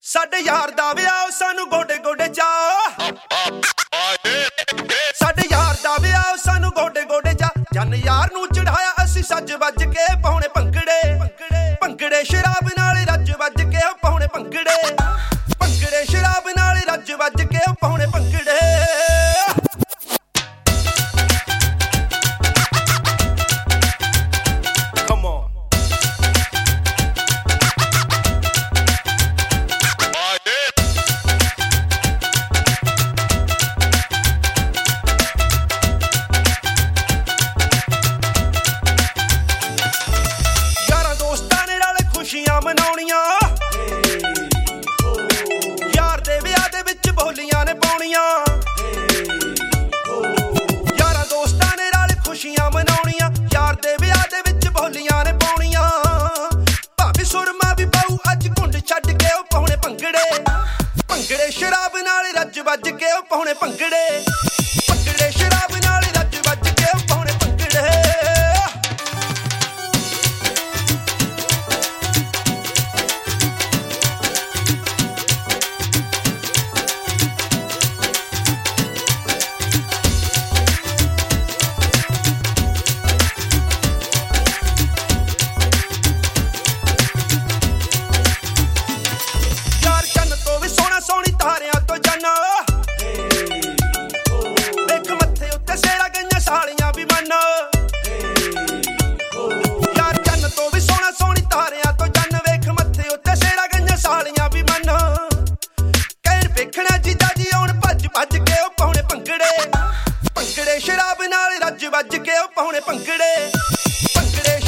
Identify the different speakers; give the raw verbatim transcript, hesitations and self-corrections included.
Speaker 1: ਸਾਡੇ ਯਾਰ ਦਾ ਵਿਆਹ ਸਾਨੂੰ ਗੋਡੇ ਗੋਡੇ ਚਾ ਸਾਡੇ ਯਾਰ ਦਾ ਵਿਆਹ ਸਾਨੂੰ ਗੋਡੇ ਗੋਡੇ ਚਾ ਜਨ ਯਾਰ ਨੂੰ ਚੜਾਇਆ ਅਸੀਂ ਸੱਜ ਵੱਜ ਕੇ ਪਾਉਣੇ ਭੰਗੜੇ ਭੰਗੜੇ ਸ਼ਰਾਬ ਨਾਲ ਰੱਜ ਵੱਜ ਕੇ ਪਾਉਣੇ ਭੰਗੜੇ ਭੰਗੜੇ ਸ਼ਰਾਬ ਨਾਲ ਰੱਜ ਵੱਜ ਕੇ ਪਾਉਣੇ ਭੰਗੜੇ ਮਨਾਉਣੀਆਂ ਯਾਰ ਦੇ ਵਿਆਹ ਦੇ ਵਿੱਚ ਬੋਲੀਆਂ ਨੇ ਪਾਉਣੀਆਂ ਯਾਰਾਂ ਦੋਸਤਾਂ ਨੇ ਰਲ ਖੁਸ਼ੀਆਂ ਮਨਾਉਣੀਆਂ ਯਾਰ ਦੇ ਵਿਆਹ ਦੇ ਵਿੱਚ ਬੋਲੀਆਂ ਨੇ ਪਾਉਣੀਆਂ ਭਾਵੇਂ ਸੁਰਮਾ ਵੀ ਪਾਉ ਅੱਜ ਘੁੰਡ ਛੱਡ ਕੇ ਉਹ ਪਾਉਣੇ ਭੰਗੜੇ ਭੰਗੜੇ ਸ਼ਰਾਬ ਨਾਲ ਰੱਜ ਵੱਜ ਕੇ ਉਹ ਪਾਉਣੇ ਭੰਗੜੇ ਭੰਗੜੇ ਸ਼ਰਾਬ ਨਾਲ ਰੱਜ ਵੱਜ ਕੇ ਉਹ ਪਾਉਣੇ ਭੰਗੜੇ ਸੋਹਣੀ ਤਾਰਿਆਂ ਤੋਂ ਜਾਨਾ ਵੇਖ ਮੱਥੇ ਉੱਤੇ ਸੇਰਾ ਗਈਆਂ ਸਾਲੀਆਂ ਵੀ ਮੰਨ ਯਾਰ ਚੰਨ ਤੋਂ ਵੀ ਸੋਹਣਾ ਸੋਹਣੀ ਤਾਰਿਆਂ ਤੋਂ ਜੰਨ ਵੇਖ ਮੱਥੇ ਉੱਤੇ ਸੇਰਾ ਗਈਆਂ ਸਾਲੀਆਂ ਵੀ ਮੰਨ ਕਹਿਣ ਵੇਖਣਾ ਜੀਜਾ ਜੀ ਆਉਣ ਭੱਜ ਭੱਜ ਕੇ ਉਹ ਪਾਉਣੇ ਭੰਗੜੇ ਭੰਗੜੇ ਸ਼ਰਾਬ ਨਾਲ ਰੱਜ ਵੱਜ ਕੇ ਉਹ ਪਾਉਣੇ ਭੰਗੜੇ ਭੰਗੜੇ